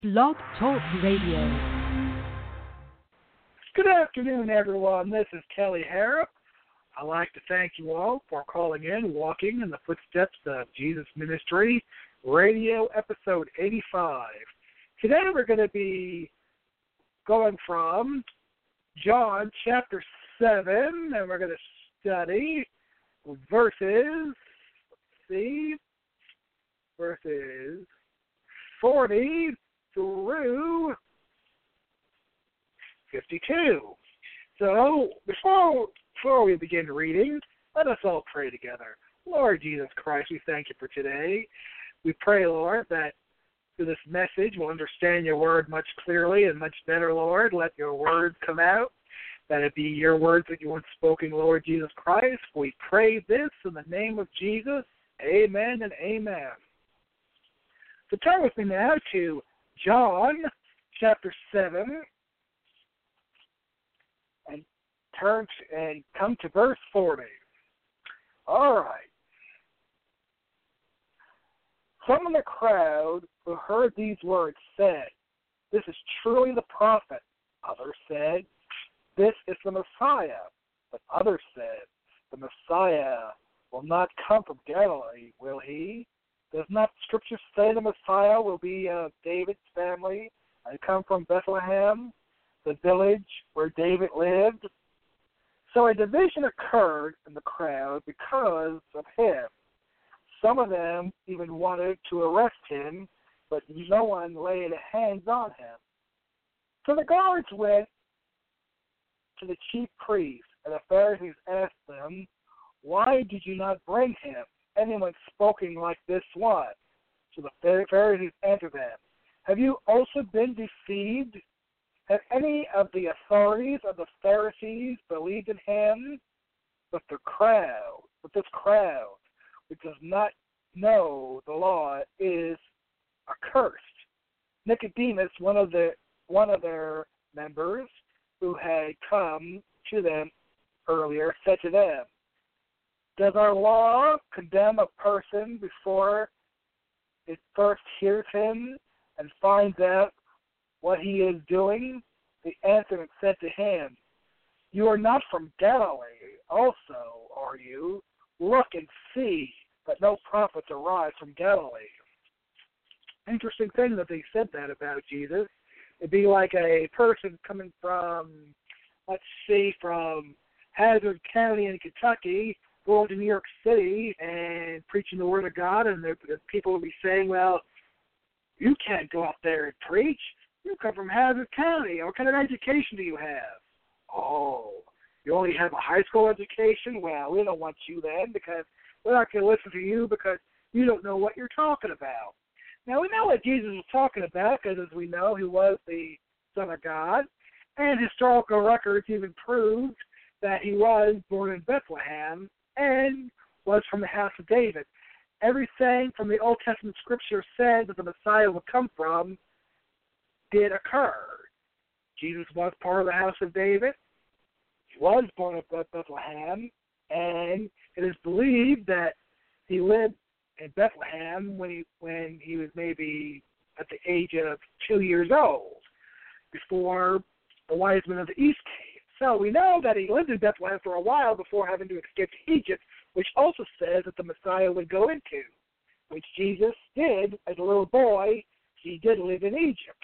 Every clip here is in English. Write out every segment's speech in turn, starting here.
Blog Talk Radio. Good afternoon, everyone. This is Kelly Harrop. I'd like to thank you all for calling in, Walking in the Footsteps of Jesus Ministry, radio episode 85. Today we're going to be going from John chapter 7, and we're going to study verses 40 through 52. So, before we begin reading, let us all pray together. Lord Jesus Christ, we thank you for today. We pray, Lord, that through this message we'll understand your word much clearly and much better, Lord. Let your words come out, that it be your words that you want spoken, Lord Jesus Christ. We pray this in the name of Jesus. Amen and amen. So turn with me now to John chapter 7 and come to verse 40. All right. Some of the crowd who heard these words said, "This is truly the prophet." Others said, "This is the Messiah." But others said, "The Messiah will not come from Galilee, will he? Does not Scripture say the Messiah will be of David's family and come from Bethlehem, the village where David lived?" So a division occurred in the crowd because of him. Some of them even wanted to arrest him, but no one laid hands on him. So the guards went to the chief priests, and the Pharisees asked them, "Why did you not bring him? Anyone spoken like this one?" So the Pharisees answered them, "Have you also been deceived? Have any of the authorities of the Pharisees believed in him? But this crowd, which does not know the law, is accursed." Nicodemus, one of their members who had come to them earlier, said to them, "Does our law condemn a person before it first hears him and finds out what he is doing?" They answered and said to him, "You are not from Galilee also, are you? Look and see that no prophets arise from Galilee." Interesting thing that they said that about Jesus. It'd be like a person coming from, let's see, from Hazard County in Kentucky, going to New York City and preaching the Word of God, and the people would be saying, "Well, you can't go out there and preach. You come from Hazard County. What kind of education do you have?" "Oh, you only have a high school education? Well, we don't want you then, because we're not going to listen to you because you don't know what you're talking about." Now, we know what Jesus was talking about, because as we know, he was the Son of God, and historical records even proved that he was born in Bethlehem and was from the house of David. Everything from the Old Testament Scripture said that the Messiah would come from did occur. Jesus was part of the house of David. He was born at Bethlehem, and it is believed that he lived in Bethlehem when he was maybe at the age of 2 years old, before the wise men of the East came. So we know that he lived in Bethlehem for a while before having to escape to Egypt, which also says that the Messiah would go into, which Jesus did as a little boy. He did live in Egypt.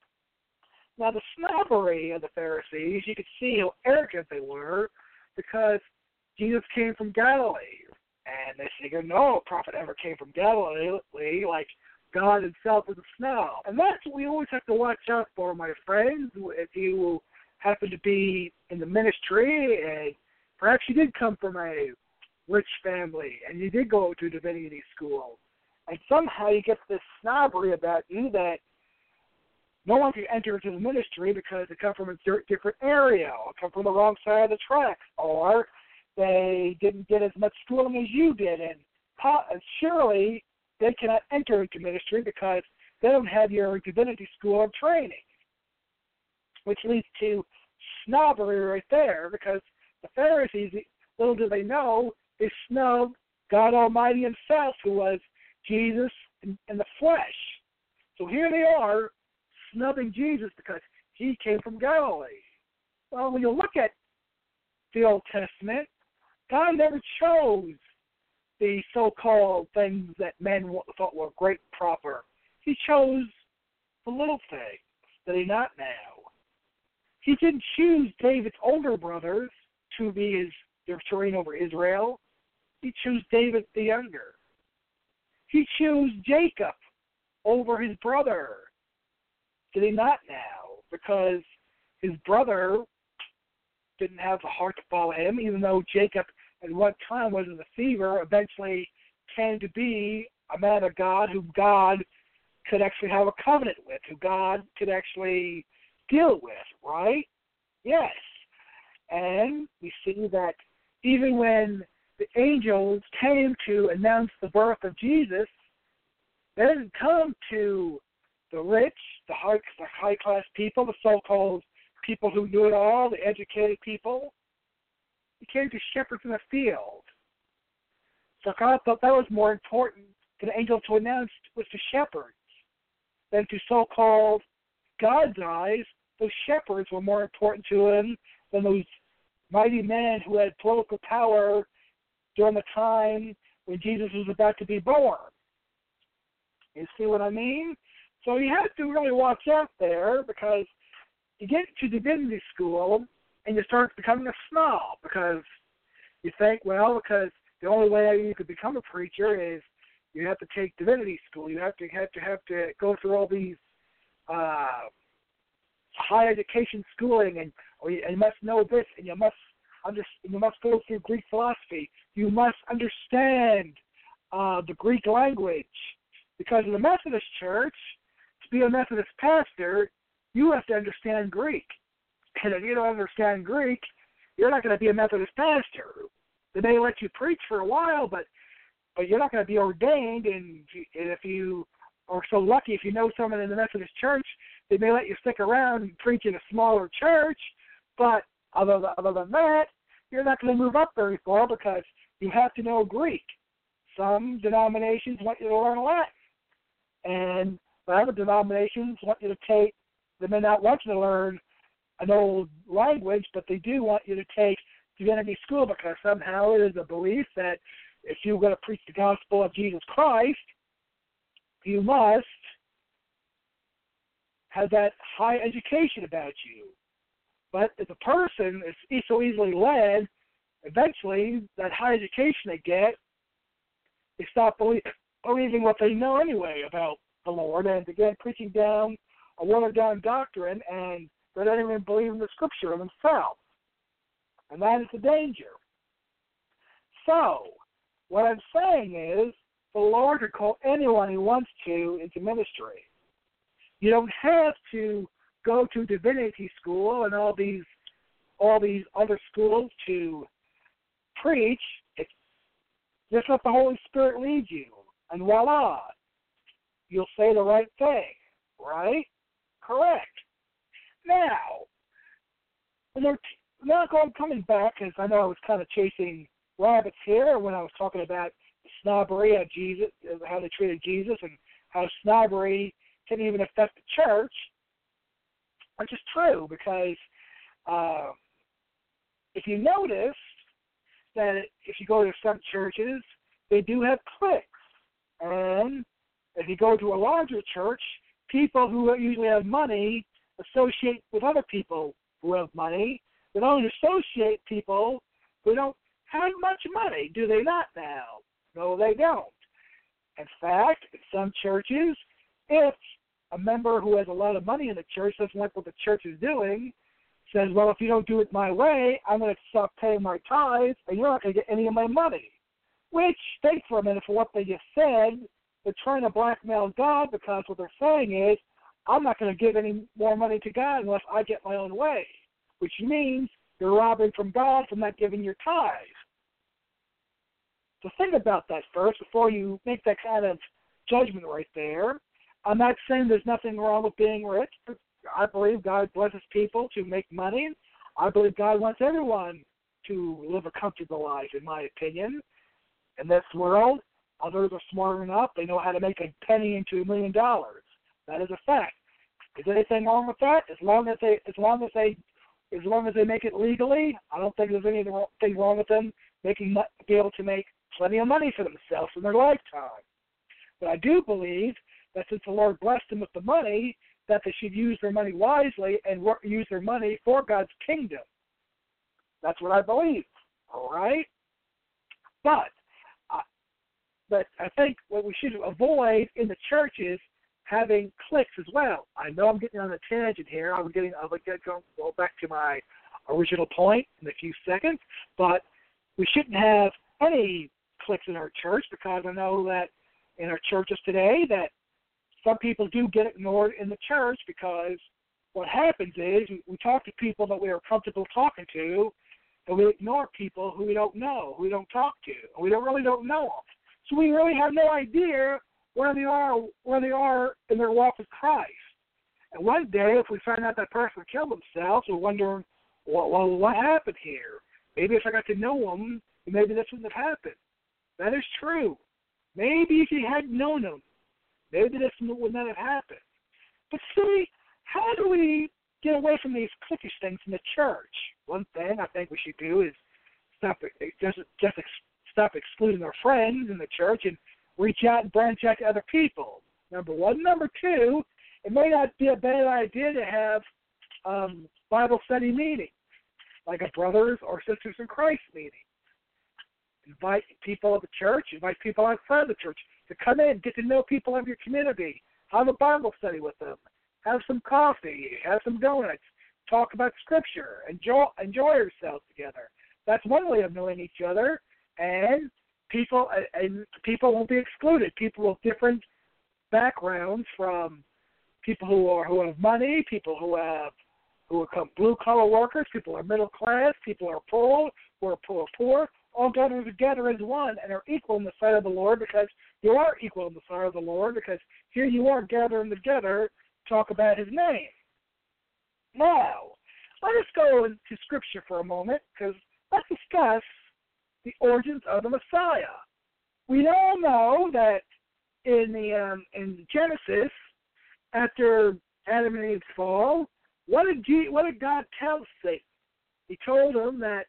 Now, the snobbery of the Pharisees, you could see how arrogant they were, because Jesus came from Galilee. And they figured, no prophet ever came from Galilee, like God himself is a snob. And that's what we always have to watch out for, my friends. If you happen to be in the ministry, and perhaps you did come from a rich family, and you did go to divinity school, and somehow you get this snobbery about you that no one can enter into the ministry because they come from a different area, or come from the wrong side of the tracks, or they didn't get as much schooling as you did, and surely they cannot enter into ministry because they don't have your divinity school of training, which leads to snobbery right there, because the Pharisees, little do they know, they snubbed God Almighty himself, who was Jesus in the flesh. So here they are, snubbing Jesus because he came from Galilee. Well, when you look at the Old Testament, God never chose the so-called things that men thought were great and proper. He chose the little things. Did he not now? He didn't choose David's older brothers to be to reign over Israel. He chose David the younger. He chose Jacob over his brother. Did he not now? Because his brother didn't have the heart to follow him, even though Jacob at one time was a deceiver, eventually came to be a man of God who God could actually have a covenant with, who God could actually deal with, right? Yes. And we see that even when the angels came to announce the birth of Jesus, they didn't come to the rich, the high-class people, the so-called people who knew it all, the educated people. He came to shepherds in the field. So God thought that was more important for the angel to announce was to shepherds than to so-called God's eyes. Those shepherds were more important to him than those mighty men who had political power during the time when Jesus was about to be born. You see what I mean? So you have to really watch out there, because you get to divinity school and you start becoming a snob, because you think, well, because the only way you could become a preacher is you have to take divinity school. You have to go through all these high education schooling, and you must know this, and you must go through Greek philosophy. You must understand the Greek language, because in the Methodist Church, to be a Methodist pastor, you have to understand Greek. And if you don't understand Greek, you're not going to be a Methodist pastor. They may let you preach for a while, but you're not going to be ordained. And if you are so lucky, if you know someone in the Methodist Church, they may let you stick around and preach in a smaller church. But other than that, you're not going to move up very far, because you have to know Greek. Some denominations want you to learn Latin, and other denominations want you to take. They may not want you to learn an old language, but they do want you to take divinity school, because somehow it is a belief that if you're going to preach the gospel of Jesus Christ, you must have that high education about you. But if a person is so easily led, eventually that high education they get, they stop believing what they know anyway about the Lord, and again preaching down a watered-down doctrine, and they don't even believe in the Scripture themselves. And that is the danger. So, what I'm saying is, the Lord can call anyone He wants to into ministry. You don't have to go to divinity school and all these other schools to preach. Just let the Holy Spirit lead you, and voila, you'll say the right thing, right? Correct. Now, coming back, because I know I was kind of chasing rabbits here when I was talking about the snobbery of Jesus, how they treated Jesus, and how snobbery can even affect the church, which is true, because if you notice that if you go to some churches, they do have cliques, and if you go to a larger church, people who usually have money associate with other people who have money. They don't associate people who don't have much money, do they not now? No, they don't. In fact, in some churches, if a member who has a lot of money in the church doesn't like what the church is doing, says, well, if you don't do it my way, I'm going to stop paying my tithes, and you're not going to get any of my money. Which, think for a minute, for what they just said, they're trying to blackmail God, because what they're saying is, I'm not going to give any more money to God unless I get my own way, which means you're robbing from God for not giving your tithes. So think about that first before you make that kind of judgment right there. I'm not saying there's nothing wrong with being rich. I believe God blesses people to make money. I believe God wants everyone to live a comfortable life, in my opinion. In this world, others are smart enough. They know how to make a penny into $1 million. That is a fact. Is there anything wrong with that? As long as they make it legally, I don't think there's anything wrong with them be able to make plenty of money for themselves in their lifetime. But I do believe that since the Lord blessed them with the money, that they should use their money wisely and use their money for God's kingdom. That's what I believe. All right? But I think what we should avoid in the church is having cliques as well. I know I'm getting on a tangent here. I'll go back to my original point in a few seconds, but we shouldn't have any cliques in our church, because I know that in our churches today that some people do get ignored in the church, because what happens is we talk to people that we are comfortable talking to, and we ignore people who we don't know, who we don't talk to, and we really don't know them. So we really have no idea where they are in their walk with Christ. And one day, if we find out that person killed themselves, we're wondering, well, what happened here? Maybe if I got to know them, maybe this wouldn't have happened. That is true. Maybe if you hadn't known them, maybe this would not have happened. But see, how do we get away from these cliquish things in the church? One thing I think we should do is stop excluding our friends in the church and reach out and branch out to other people. Number one. Number two, it may not be a bad idea to have Bible study meetings, like a brothers or sisters in Christ meeting. Invite people of the church, invite people outside the church to come in, get to know people of your community, have a Bible study with them, have some coffee, have some donuts, talk about Scripture, enjoy yourselves together. That's one way of knowing each other, and people won't be excluded. People with different backgrounds, from people who have money, people who are blue collar workers, people who are middle class, people who are poor, all gathered together as one and are equal in the sight of the Lord, because you are equal in the sight of the Lord, because here you are gathering together to talk about His name. Now, let us go into Scripture for a moment, because let's discuss the origins of the Messiah. We all know that in Genesis, after Adam and Eve's fall, what did God tell Satan? He told him that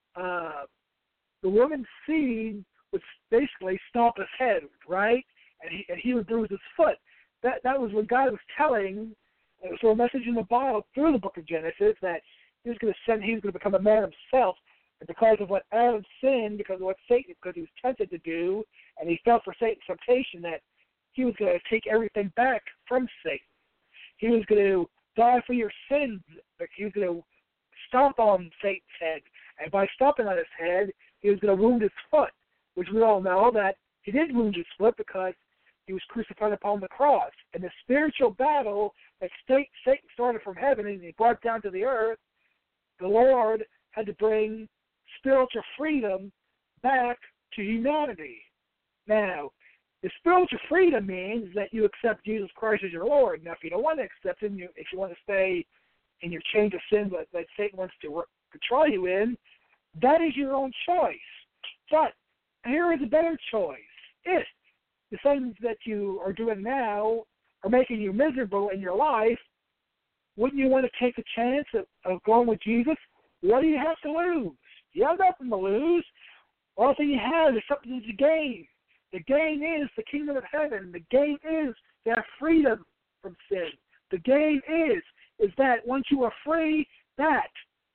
the woman's seed would basically stomp his head, right? And he would bruise his foot. That was what God was telling. It was a message in the Bible through the book of Genesis that he was going to become a man himself. And because of what Adam sinned, because he was tempted to do, and he fell for Satan's temptation, that he was going to take everything back from Satan. He was going to die for your sins. He was going to stomp on Satan's head. And by stomping on his head, he was going to wound his foot, which we all know that he did wound his foot because he was crucified upon the cross. And the spiritual battle that Satan started from heaven and he brought down to the earth, the Lord had to bring spiritual freedom back to humanity. Now, the spiritual freedom means that you accept Jesus Christ as your Lord. Now, if you don't want to accept Him, if you want to stay in your chain of sin that Satan wants to control you in, that is your own choice. But here is a better choice. If the things that you are doing now are making you miserable in your life, wouldn't you want to take the chance of going with Jesus? What do you have to lose? You have nothing to lose. All thing you have is something to gain. The gain is the kingdom of heaven. The gain is to have freedom from sin. The gain is that once you are free, that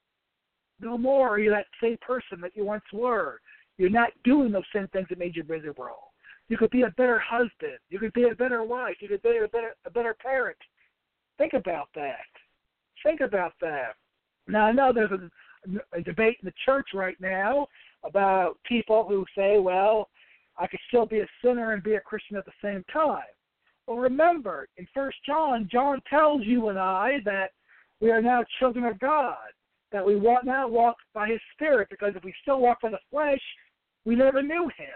no more are you that same person that you once were. You're not doing those same things that made you miserable. You could be a better husband. You could be a better wife. You could be a better parent. Think about that. Think about that. Now, I know there's a debate in the church right now about people who say, well, I could still be a sinner and be a Christian at the same time. Well, remember, in 1 John, John tells you and I that we are now children of God, that we now walk by His Spirit, because if we still walk by the flesh, we never knew Him.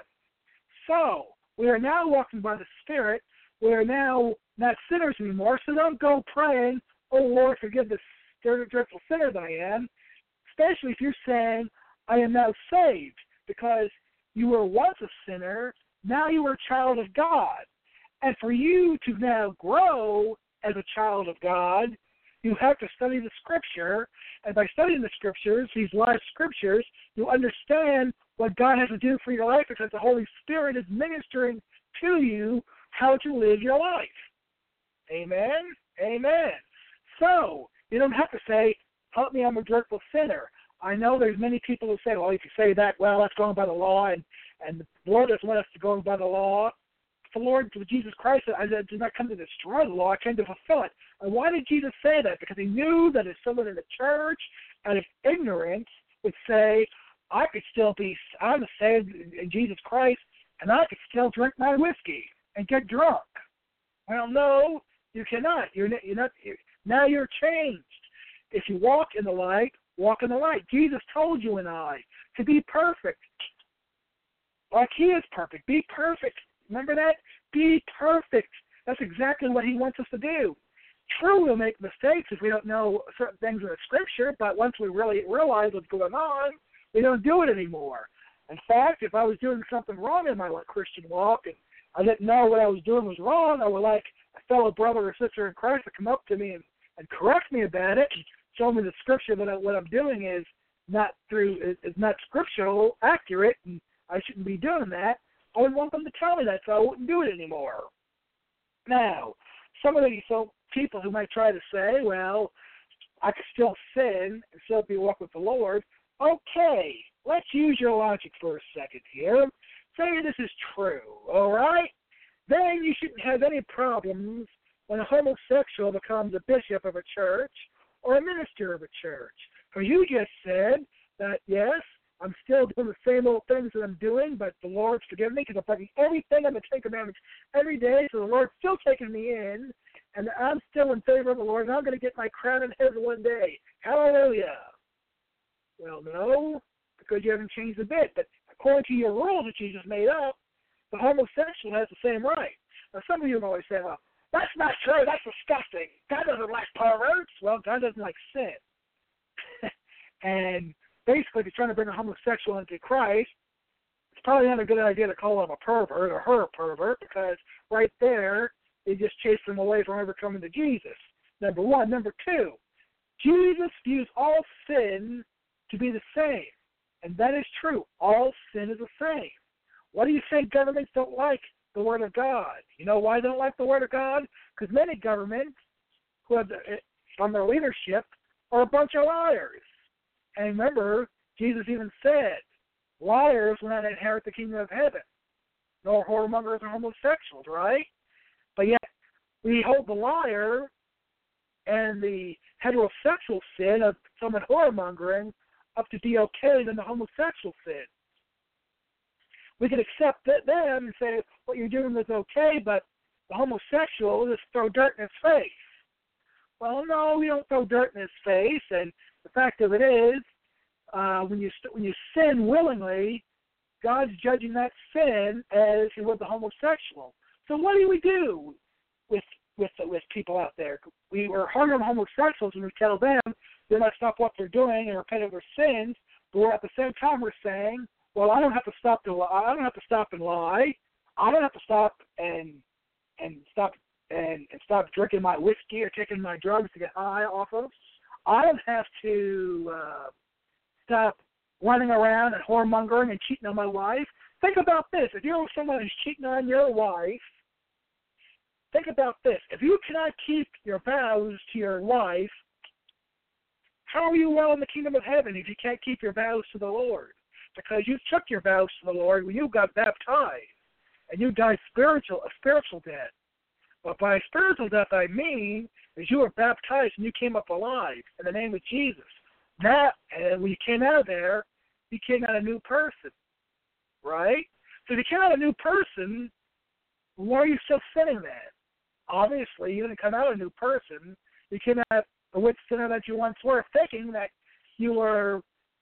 So, we are now walking by the Spirit. We are now not sinners anymore, so don't go praying, oh, Lord, forgive this dreadful sinner that I am, especially if you're saying, I am now saved, because you were once a sinner, now you are a child of God. And for you to now grow as a child of God, you have to study the Scripture, and by studying the Scriptures, these live Scriptures, you understand what God has to do for your life because the Holy Spirit is ministering to you how to live your life. Amen? Amen. So, you don't have to say, help me, I'm a dreadful sinner. I know there's many people who say, well, if you say that, well, that's going by the law, and the Lord doesn't want us to go by the law. The Lord, Jesus Christ, I did not come to destroy the law, I came to fulfill it. And why did Jesus say that? Because he knew that if someone in the church, out of ignorance, would say, I'm saved in Jesus Christ, and I could still drink my whiskey and get drunk. Well, no, you cannot. Now you're changed. If you walk in the light, walk in the light. Jesus told you and I to be perfect, like he is perfect. Be perfect. Remember that? Be perfect. That's exactly what he wants us to do. True, we'll make mistakes if we don't know certain things in the Scripture, but once we really realize what's going on, we don't do it anymore. In fact, if I was doing something wrong in my Christian walk and I didn't know what I was doing was wrong, I would like a fellow brother or sister in Christ to come up to me and correct me about it and show me the Scripture that what I'm doing is not scriptural, accurate, and I shouldn't be doing that. I would want them to tell me that so I wouldn't do it anymore. Now, some of these people who might try to say, well, I could still sin and still be walking with the Lord. Okay, let's use your logic for a second here. Say this is true, all right? Then you shouldn't have any problems when a homosexual becomes a bishop of a church or a minister of a church. Because you just said that, yes, I'm still doing the same old things that I'm doing, but the Lord's forgiven me because I'm breaking everything on the Ten Commandments every day, so the Lord's still taking me in, and I'm still in favor of the Lord, and I'm going to get my crown in heaven one day. Hallelujah. Well, no, because you haven't changed a bit. But according to your rules that you just made up, the homosexual has the same right. Now, some of you always say, well, that's not true. That's disgusting. God doesn't like perverts. Well, God doesn't like sin. And basically, if you're trying to bring a homosexual into Christ, it's probably not a good idea to call him a pervert or her a pervert because right there, you just chase them away from ever coming to Jesus. Number one. Number two, Jesus views all sin to be the same. And that is true. All sin is the same. Why do you think governments don't like the Word of God? You know why they don't like the Word of God? Because many governments who have on their leadership are a bunch of liars. And remember, Jesus even said, liars will not inherit the kingdom of heaven, nor whoremongers or homosexuals, right? But yet, we hold the liar and the heterosexual sin of someone whoremongering up to be okay than the homosexual sin. We can accept them and say, what you're doing is okay, but the homosexual just throw dirt in his face. Well, no, we don't throw dirt in his face, and the fact of it is, when you sin willingly, God's judging that sin as he would the homosexual. So what do we do with people out there? We are hard on homosexuals when we tell them they must stop what they're doing and repent of their sins, but at the same time we're saying, well, I don't have to stop and lie. I don't have to stop and stop drinking my whiskey or taking my drugs to get high off of. I don't have to stop running around and whoremongering and cheating on my wife. Think about this. If you're someone who's cheating on your wife, think about this. If you cannot keep your vows to your wife, how are you well in the kingdom of heaven if you can't keep your vows to the Lord? Because you took your vows to the Lord when you got baptized, and you died a spiritual death. But by spiritual death, I mean is you were baptized and you came up alive in the name of Jesus. Now, and when you came out of there, you came out a new person, right? So if you came out a new person, why are you still sinning then? Obviously, you didn't come out a new person. You came out the witch sinner that you once were, thinking that you were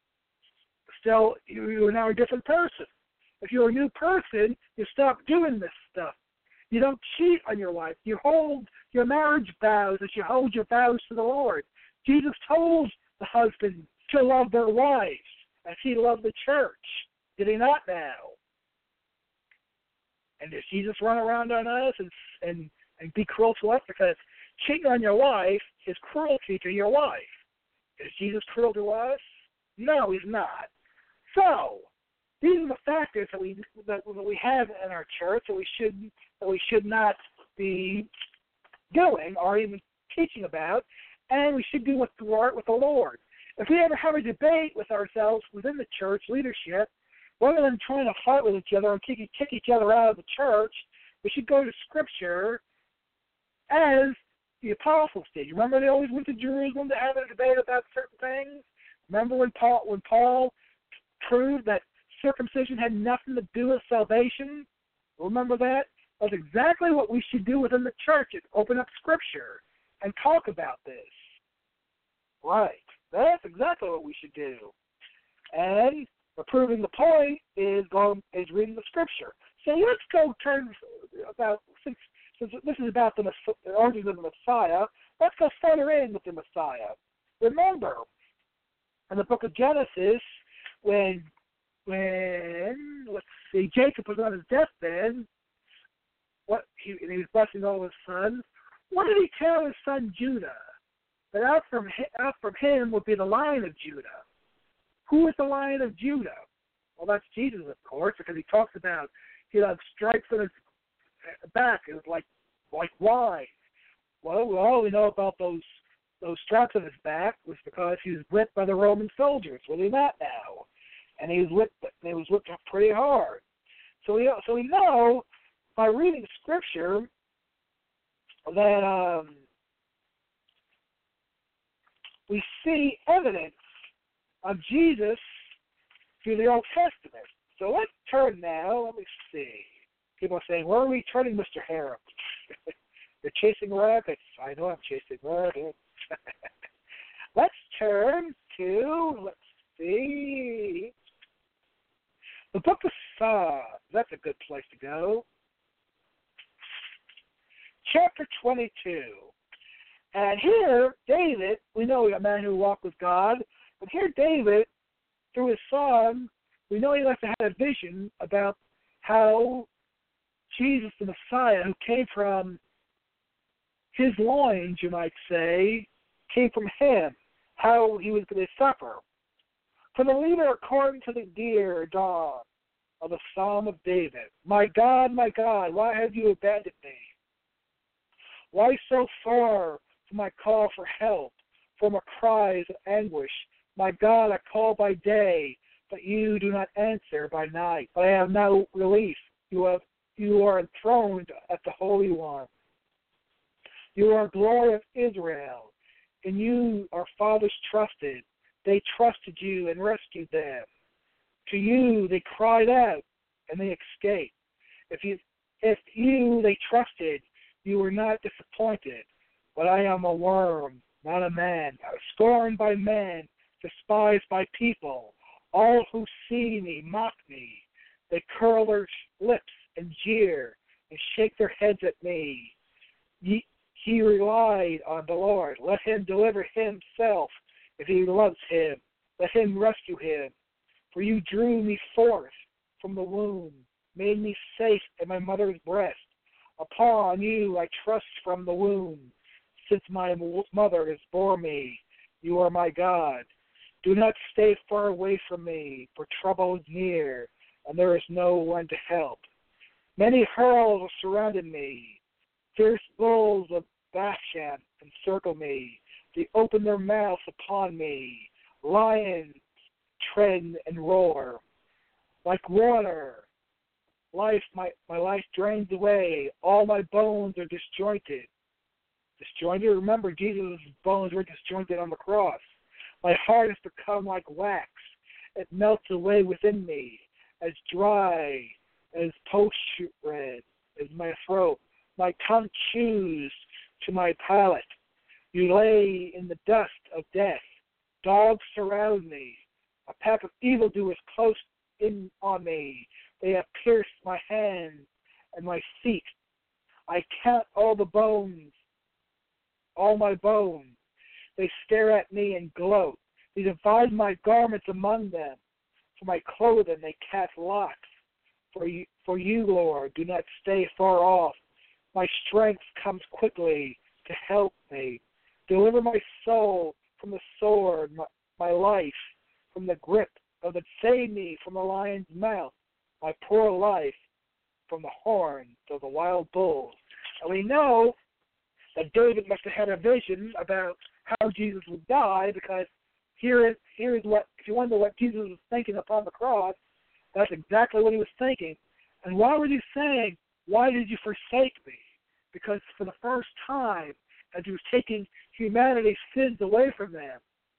now a different person. If you're a new person, you stop doing this stuff. You don't cheat on your wife. You hold your marriage vows as you hold your vows to the Lord. Jesus told the husband to love their wives as he loved the church. Did he not now? And does Jesus run around on us and be cruel to us because Cheating on your wife is cruelty to your wife. Is Jesus cruel to us? No, he's not. So, these are the factors that we have in our church that we should not be doing or even teaching about, and we should do with the Lord. If we ever have a debate with ourselves within the church leadership, rather than trying to fight with each other and kick each other out of the church, we should go to Scripture as the apostles did. You remember they always went to Jerusalem to have a debate about certain things? Remember when Paul proved that circumcision had nothing to do with salvation? Remember that? That's exactly what we should do within the church, is open up Scripture and talk about this. Right. That's exactly what we should do. And proving the point is reading the Scripture. So let's go turn about, since this is about the origins of the Messiah, let's go further in with the Messiah. Remember, in the book of Genesis, when Jacob was on his deathbed, he was blessing all his sons, what did he tell his son Judah? That out from him would be the Lion of Judah. Who is the Lion of Judah? Well, that's Jesus, of course, because he talks about he'll have stripes on his back. It was like wine. Well, we know about those stripes on his back was because he was whipped by the Roman soldiers. Well, he's not now, and he was whipped up pretty hard. So we know by reading Scripture that we see evidence of Jesus through the Old Testament. So let's turn now. Let me see. People are saying, where are we turning, Mr. Harem? You're chasing rabbits. I know I'm chasing rabbits. Let's turn to, let's see, the book of Psalms. That's a good place to go. Chapter 22. And here, David, we know a man who walked with God, but here David, through his song, we know he must have had a vision about how Jesus, the Messiah, who came from his loins, you might say, came from him, how he was going to suffer. For the leader, according to the dear dawn of the Psalm of David, my God, why have you abandoned me? Why so far from my call for help, from my cries of anguish? My God, I call by day, but you do not answer by night. But I have no relief. You are enthroned at the Holy One. You are glory of Israel. In you our fathers trusted. They trusted you and rescued them. To you they cried out, and they escaped. If you they trusted, you were not disappointed. But I am a worm, not a man, scorned by men, despised by people. All who see me mock me. They curl their lips and jeer and shake their heads at me. He relied on the Lord. Let him deliver himself if he loves him. Let him rescue him. For you drew me forth from the womb, made me safe in my mother's breast. Upon you I trust from the womb. Since my mother has bore me, you are my God. Do not stay far away from me, for trouble is near, and there is no one to help. Many hurls have surrounded me. Fierce bulls of Bashan encircle me. They open their mouths upon me. Lions tread and roar. Like water, my life drains away. All my bones are disjointed. Disjointed? Remember, Jesus' bones were disjointed on the cross. My heart has become like wax. It melts away within me, as dry as potsherd is my throat. My tongue chews to my palate. You lay in the dust of death. Dogs surround me. A pack of evildoers close in on me. They have pierced my hands and my feet. I count all the bones, all my bones. They stare at me and gloat. They divide my garments among them. For my clothing they cast lots. For you, Lord, do not stay far off. My strength comes quickly. to help me. Deliver my soul from the sword, my life from the grip of it. Save me from the lion's mouth, my poor life from the horns of the wild bulls. And we know that David must have had a vision about how Jesus would die, because here is what, if you wonder what Jesus was thinking upon the cross, that's exactly what he was thinking. And why was he saying, why did you forsake me? Because for the first time, as he was taking humanity's sins away from them,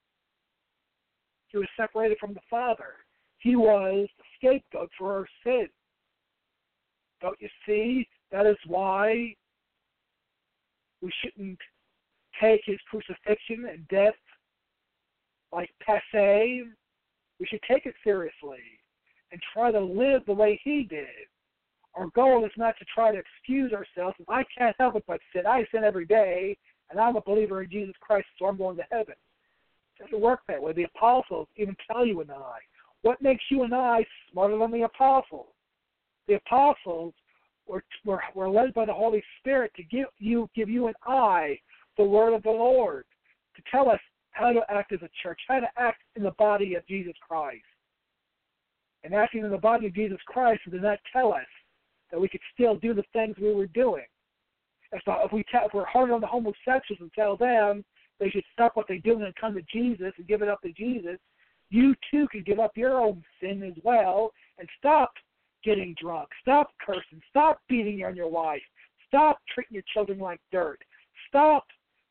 he was separated from the Father. He was the scapegoat for our sins. Don't you see? That is why we shouldn't take his crucifixion and death like passé. We should take it seriously and try to live the way he did. Our goal is not to try to excuse ourselves. I can't help it but sin. I sin every day, and I'm a believer in Jesus Christ, so I'm going to heaven. It doesn't work that way. The apostles even tell you and I. What makes you and I smarter than the apostles? The apostles were led by the Holy Spirit to give you and I the word of the Lord, to tell us how to act as a church, how to act in the body of Jesus Christ. And acting in the body of Jesus Christ did not tell us that we could still do the things we were doing. If we're hard on the homosexuals and tell them they should stop what they're doing and come to Jesus and give it up to Jesus, you too can give up your own sin as well and stop getting drunk, stop cursing, stop beating on your wife, stop treating your children like dirt, stop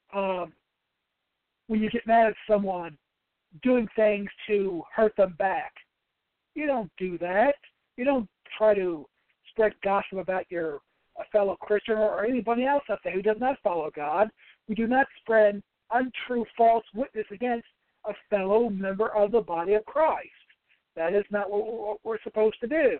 when you get mad at someone doing things to hurt them back. You don't do that. You don't try to spread gossip about your fellow Christian or anybody else out there who does not follow God. We do not spread untrue, false witness against a fellow member of the body of Christ. That is not what we're supposed to do.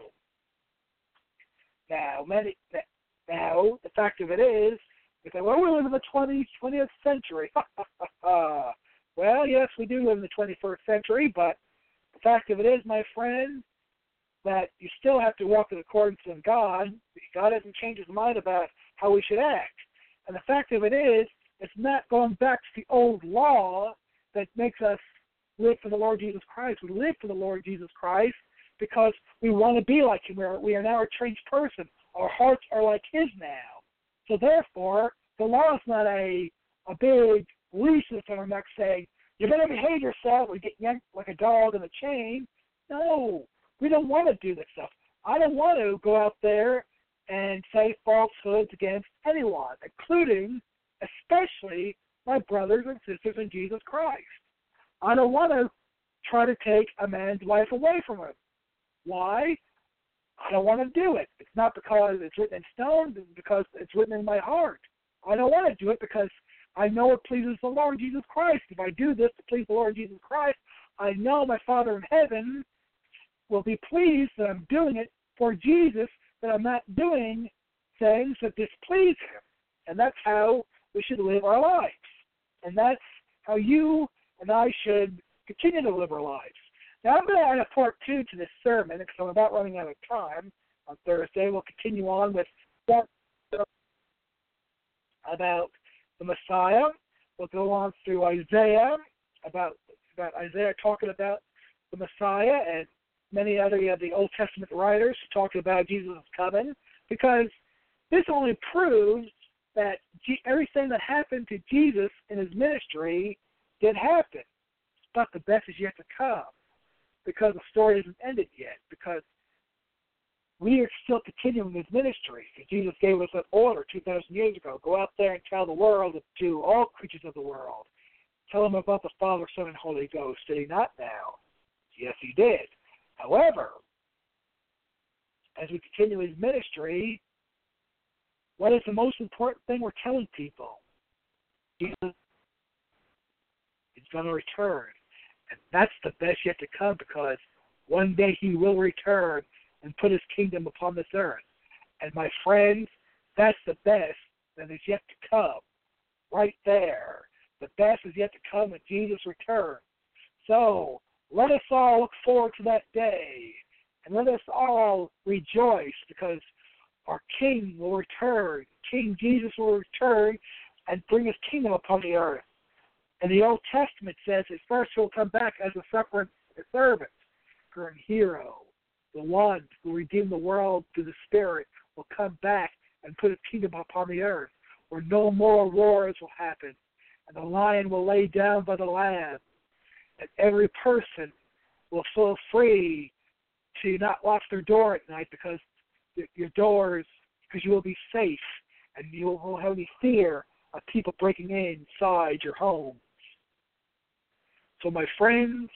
Now, the fact of it is, we say, well, we live in the 20th century. Well, yes, we do live in the 21st century, but the fact of it is, my friend, that you still have to walk in accordance with God. God hasn't changed his mind about how we should act. And the fact of it is, it's not going back to the old law that makes us live for the Lord Jesus Christ. We live for the Lord Jesus Christ because we want to be like him. We are now a changed person. Our hearts are like his now. So therefore, the law is not a big leash on our neck saying, you better behave yourself or get yanked like a dog in a chain. No, we don't want to do this stuff. I don't want to go out there and say falsehoods against anyone, including, especially, my brothers and sisters in Jesus Christ. I don't want to try to take a man's life away from him. Why? I don't want to do it. It's not because it's written in stone, it's because it's written in my heart. I don't want to do it because I know it pleases the Lord Jesus Christ. If I do this to please the Lord Jesus Christ, I know my Father in heaven will be pleased that I'm doing it for Jesus, that I'm not doing things that displease him. And that's how we should live our lives. And that's how you and I should continue to live our lives. Now, I'm going to add a part 2 to this sermon because I'm about running out of time on Thursday. We'll continue on with part about the Messiah. We'll go on through Isaiah, about Isaiah talking about the Messiah, and many other of the Old Testament writers talking about Jesus' coming, because this only proves that everything that happened to Jesus in his ministry did happen. But the best is yet to come, because the story isn't ended yet, because we are still continuing his ministry. Jesus gave us an order 2,000 years ago. Go out there and tell the world, to all creatures of the world. Tell them about the Father, Son, and Holy Ghost. Did he not now? Yes, he did. However, as we continue his ministry, what is the most important thing we're telling people? Jesus is going to return. And that's the best yet to come, because one day he will return and put his kingdom upon this earth. And my friends, that's the best that is yet to come. Right there. The best is yet to come when Jesus returns. So let us all look forward to that day. And let us all rejoice, because our King will return. King Jesus will return and bring his kingdom upon the earth. And the Old Testament says that first he'll come back as a suffering servant, for a hero. The one who redeemed the world through the Spirit will come back and put a kingdom upon the earth, where no more wars will happen, and the lion will lay down by the lamb, and every person will feel free to not lock their door at night because your doors, because you will be safe, and you won't have any fear of people breaking inside your home. So, my friends,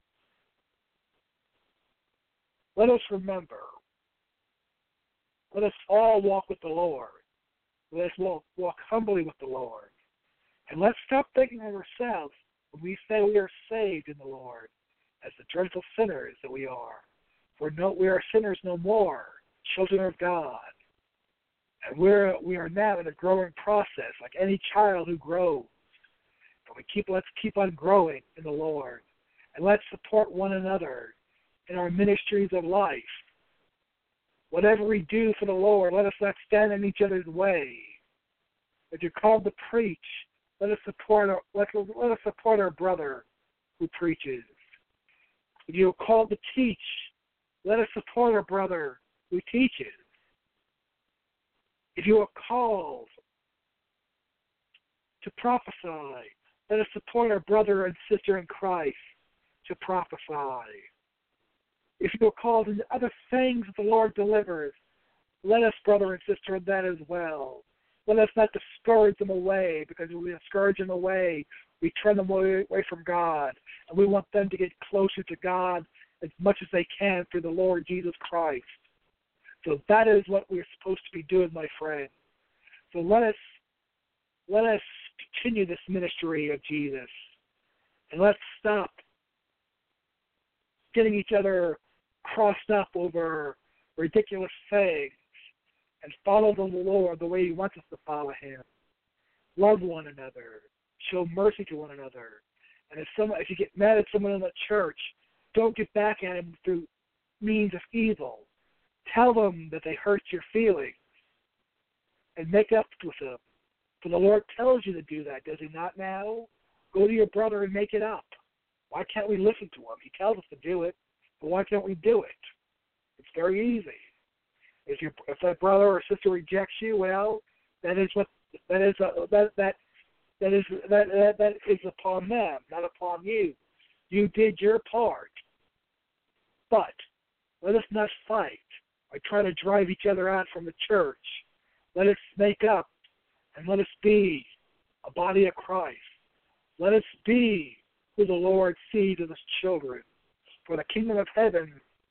let us remember, let us all walk with the Lord. Let us walk humbly with the Lord. And let's stop thinking of ourselves when we say we are saved in the Lord as the dreadful sinners that we are. For we are sinners no more, children of God. And we are now in a growing process, like any child who grows. But let's keep on growing in the Lord. And let's support one another in our ministries of life. Whatever we do for the Lord, let us not stand in each other's way. If you're called to preach, let us support our brother who preaches. If you're called to teach, let us support our brother who teaches. If you are called to prophesy, let us support our brother and sister in Christ to prophesy. If you are called into other things that the Lord delivers, let us, brother and sister, in that as well. Let us not discourage them away, because if we discourage them away, we turn them away from God. And we want them to get closer to God as much as they can through the Lord Jesus Christ. So that is what we're supposed to be doing, my friend. So let us continue this ministry of Jesus. And let's stop getting each other crossed up over ridiculous things and follow the Lord the way He wants us to follow Him. Love one another. Show mercy to one another. And if you get mad at someone in the church, don't get back at them through means of evil. Tell them that they hurt your feelings and make up with them. For the Lord tells you to do that, does He not now? Go to your brother and make it up. Why can't we listen to Him? He tells us to do it, but why can't we do it? It's very easy. If that brother or sister rejects you, well, that is upon them, not upon you. You did your part. But let us not fight or try to drive each other out from the church. Let us make up and let us be a body of Christ. Let us be who the Lord sees as His children. For the kingdom of heaven,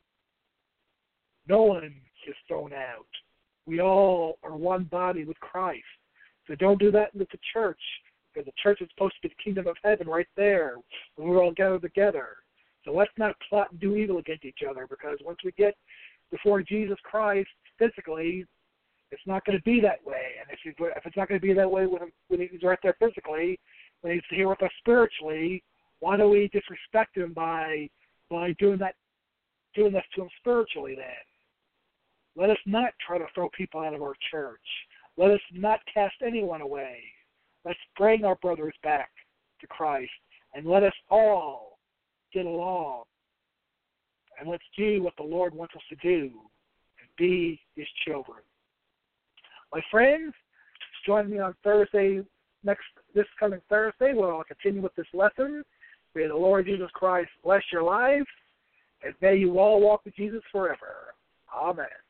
no one is thrown out. We all are one body with Christ. So don't do that with the church, because the church is supposed to be the kingdom of heaven right there, when we're all gathered together. So let's not plot and do evil against each other, because once we get before Jesus Christ physically, it's not going to be that way. And if it's not going to be that way when He's right there physically, when He's here with us spiritually, why do we disrespect Him by doing this to Him spiritually then? Let us not try to throw people out of our church. Let us not cast anyone away. Let's bring our brothers back to Christ, and let us all get along. And let's do what the Lord wants us to do, and be His children. My friends, join me on Thursday, this coming Thursday, where I'll continue with this lesson. May the Lord Jesus Christ bless your lives, and may you all walk with Jesus forever. Amen.